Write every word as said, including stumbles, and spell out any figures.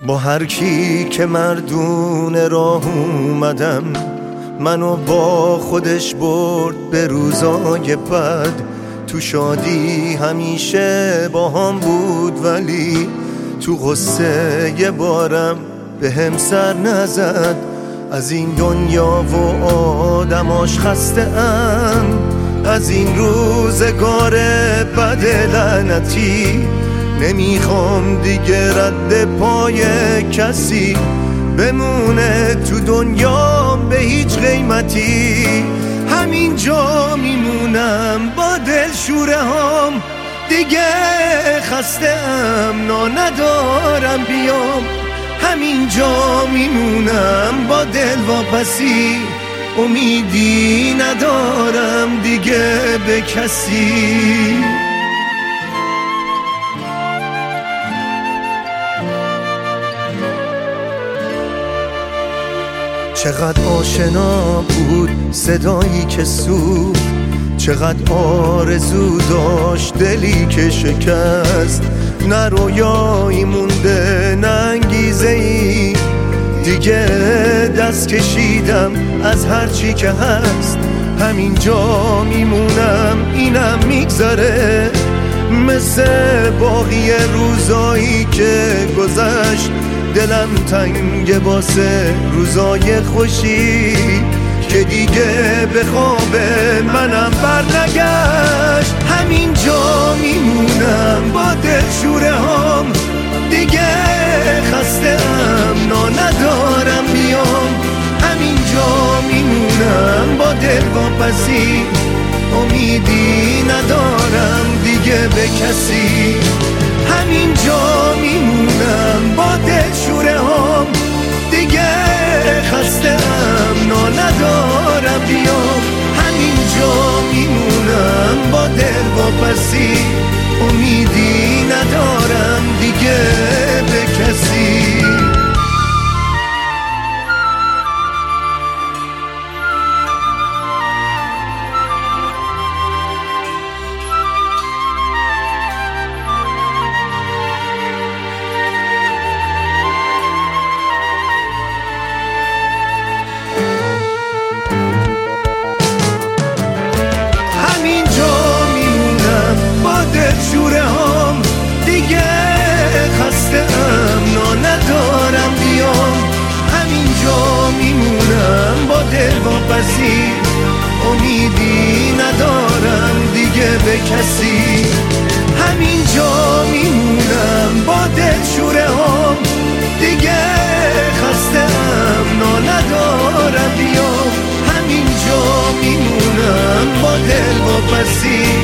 با هر کی که مردون راه اومدم، منو با خودش برد به روزای بد. تو شادی همیشه با هم بود، ولی تو غصه یه بارم به هم سر نزد. از این دنیا و آدماش خسته ام، از این روزگار بد لعنتی. نمیخوام دیگه رد پای کسی بمونه تو دنیا به هیچ قیمتی. همینجا میمونم با دل شوره هم، دیگه خسته ام نا ندارم بیام. همینجا میمونم با دل واپسی، امیدی ندارم دیگه به کسی. چقدر آشنا بود صدایی که سوخت، چقدر آرزو داشت دلی که شکست. نه رویایی مونده نه انگیزه ای، دیگه دست کشیدم از هرچی که هست. همینجا میمونم اینم میگذره، مثل باقی روزایی که گذشت. دلم تنگ واسه روزای خوشی که دیگه به خواب منم برنگشت. همینجا میمونم با دل شوره هم، دیگه خسته ام نا ندارم بیام. همینجا میمونم با دل واپسی، امیدی ندارم دیگه به کسی. همینجا میمونم با دل شوره هم، دیگه خسته ام نا ندارم بیام. همینجا میمونم با دل واپسی، امیدی ندارم دیگه به کسی. شوره هم، دیگه خسته ام نا ندارم بیام. همینجا میمونم با دل واپسی، امیدی ندارم دیگه به کسی. همینجا میمونم با دل شوره هم، دیگه خسته ام نا ندارم بیام. همینجا میمونم با دل واپسی،